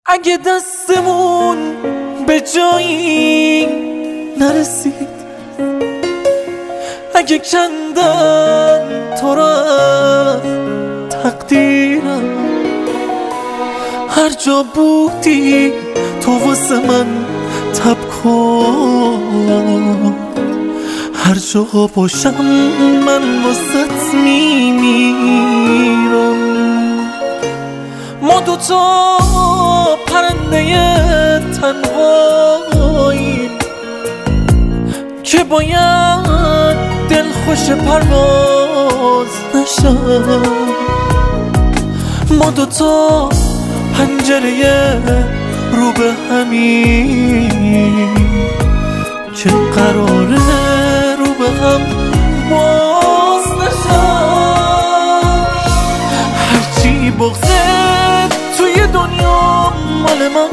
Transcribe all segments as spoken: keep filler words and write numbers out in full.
اگه دستمون به جایی نرسید، اگه کندن تو را از تقدیرم، هر جا بودی تو واسه من تب کن، هر جا باشم من واسه میمیرم. ما دوتا پرنده تنهاییم که باید دل خوش پرواز نشم. ما دوتا پنجره رو به همین که قراره رو به هم باز نشم. هرچی بغضت توی دنیا مال من،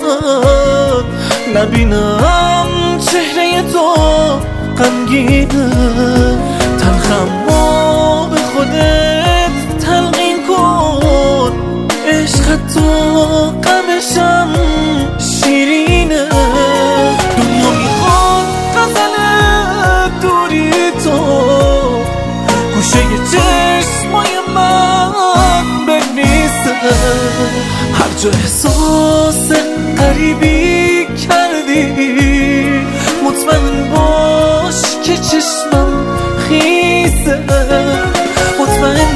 نبینم چهره تو غمگینه. تلخم ما به خودت تلقین کن، عشق تو غمشم شیرینه. دنیا میخواد غزل دوری تو گوشه چشمای من بنویسه. هر جا احساس غریبی کردی مطمئن باش که چشمم خیسه. مطمئن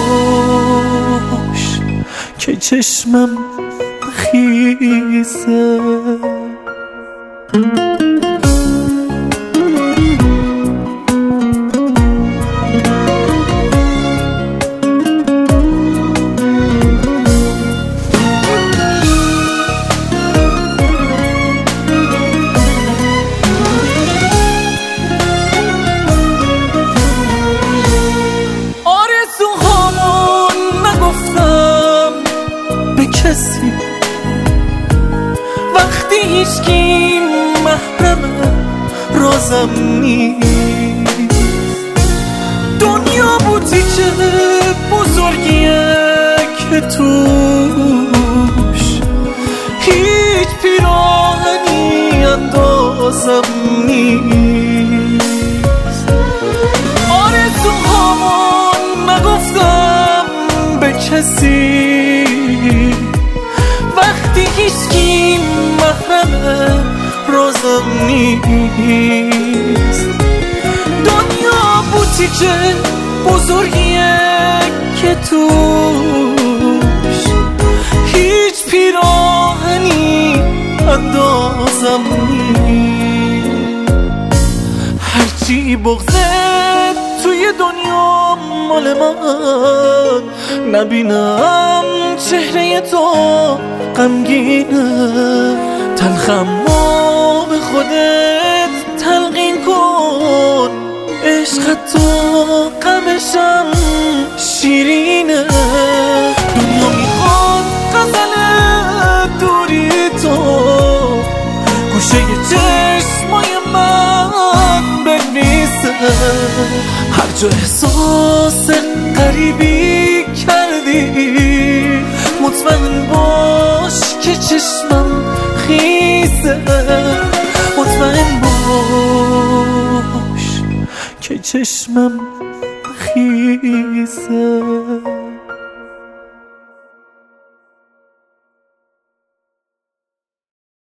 باش که چشمم خیسه. کسی وقتی هیچکی محرم رازم نیست. دنیا بوتیکه بزرگیه که توش هیچ پیراهنی اندازم نیست. آرزوهامون نگفتم به کسی وقتی هیچکی محرم رازم نیست. دنیا بوتیکه بزرگیه که توش هیچ پیراهنی اندازم نیست. هرچی بغضت توی دنیا مال من، نبینم چهره تو غمگینه. تلخم ما به خودت تلقین کن، عشق تو غمشم شیرینه. دنیا میخواد غزل دوری تو گوشه چشمای من بنویسه. هر جا احساس غریبی کردی مطمئن باش که چشمم خیسه. مطمئن باش که چشمم خیسه.